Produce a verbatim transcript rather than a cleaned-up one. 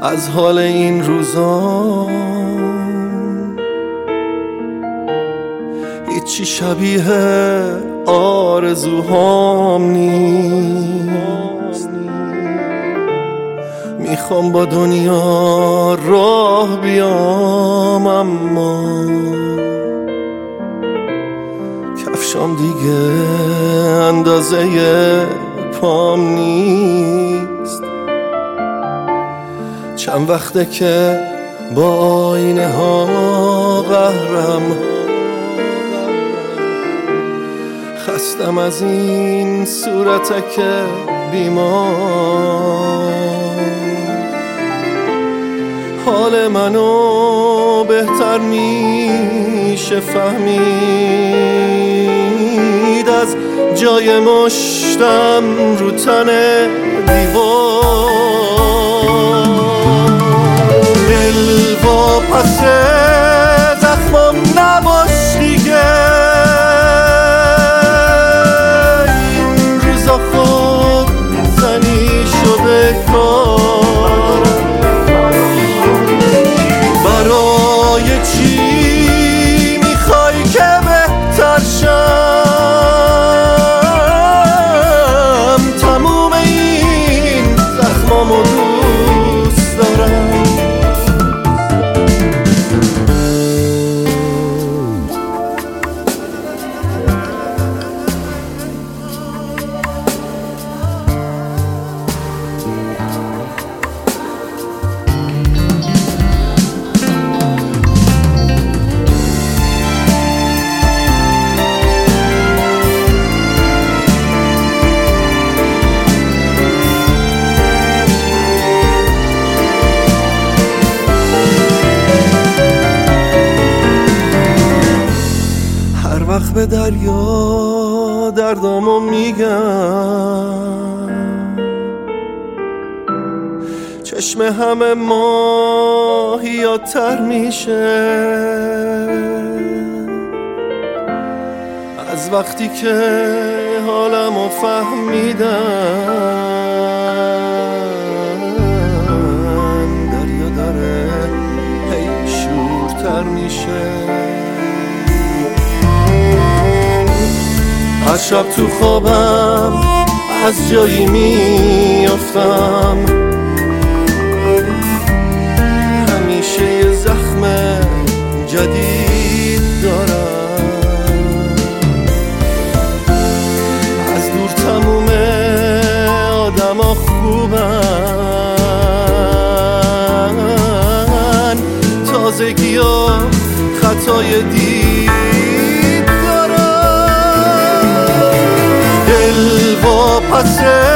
از حال این روزا هیچی شبیه آرزوهام نیست. میخوام با دنیا راه بیام اما کفشام دیگه اندازه پام نیست. چند وقته که با آینه ها قهرم، خستم از این صورتک بیمار. حال منو بهتر میشه فهمید از جای مشتم رو تن دیوار. دل واپس زخمم نباش دیگه، این روزا خود زنی شده کار. برای چی میخوای که بهتر شم؟ تموم این زخمامو دوست دارم. وقت به دریا دردامو میگم، چشم همه ماهیاتر میشه از وقتی که حالمو فهمیدن. دریا داره هی شورتر میشه. از شب تو خوابم از جایی میافتم، همیشه یه زخم جدید دارم. از دور تموم آدما خوبن، تازگی و خطای دید دارم. دل واپس